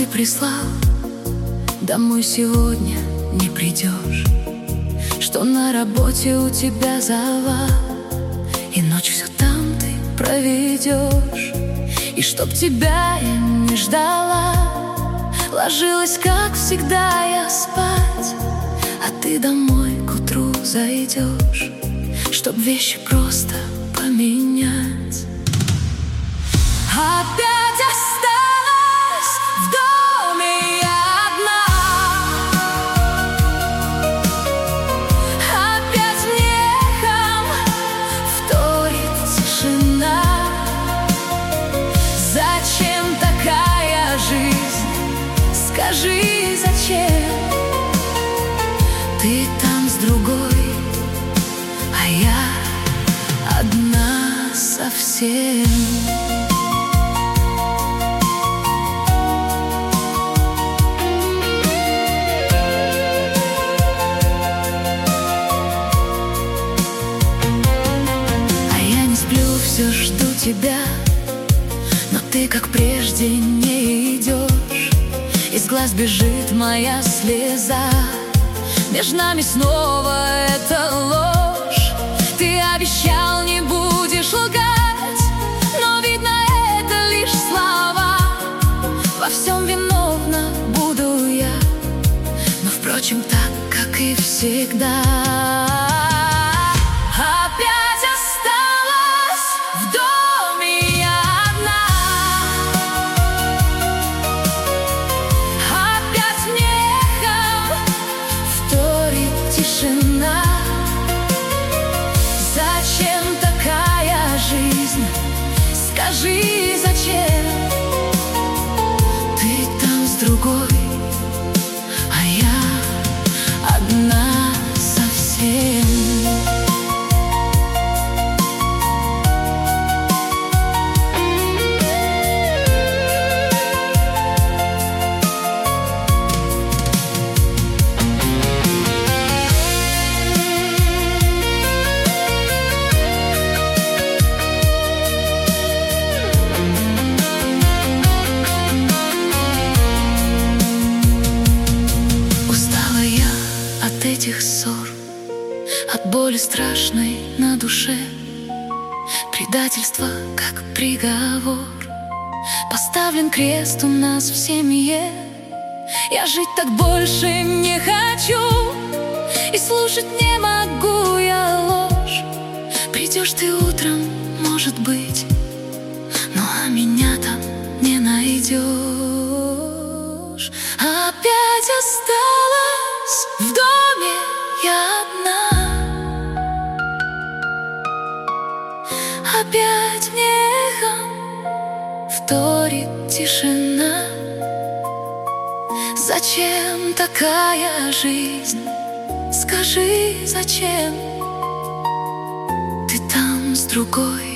ты прислал, домой сегодня не придешь, что на работе у тебя завал, и ночь все там ты проведешь. И чтоб тебя я не ждала, ложилась, как всегда, я спать, а ты домой к утру зайдешь, чтоб вещи просто поменять. Опять осталась в доме я одна, опять мне эхом вторит тишина. Зачем такая жизнь? Скажи, зачем? Ты там с другой, а я одна совсем. Все жду тебя, но ты, как прежде, не идешь. Из глаз бежит моя слеза, между нами снова эта ложь. Ты обещал, не будешь лгать, но, видно, это лишь слова. Во всем виновна буду я, но, впрочем, так, как и всегда. Тишина. Зачем такая жизнь? Скажи, зачем? Ты там с другой, а я одна совсем. Этих ссор, от боли страшной на душе, предательство как приговор. Поставлен крест у нас в семье. Я жить так больше не хочу, и слушать не могу я ложь. Придешь ты утром, может быть, ну а меня там не найдешь. Опять осталась в доме я одна, опять мне эхом вторит тишина. Зачем такая жизнь? Скажи, зачем? Ты там с другой,